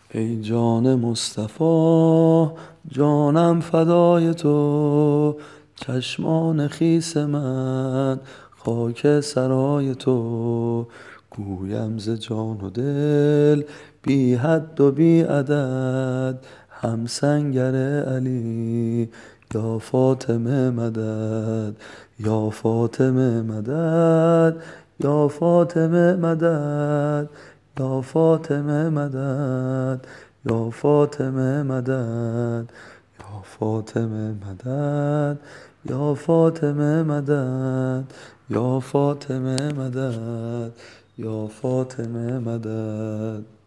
ای جان مصطفی جانم فدای تو، چشمان خیس من خاک سرای تو. گویم ز جان و دل بی حد و بی عدد، هم سنگر علی یا فاطمه مدد، یا فاطمه مدد، یا فاطمه مدد، یا فاطمه مدد، یا فاطمه مدد، یا فاطمه مدد، یا فاطمه مدد، یا فاطمه مدد، یا فاطمه مدد.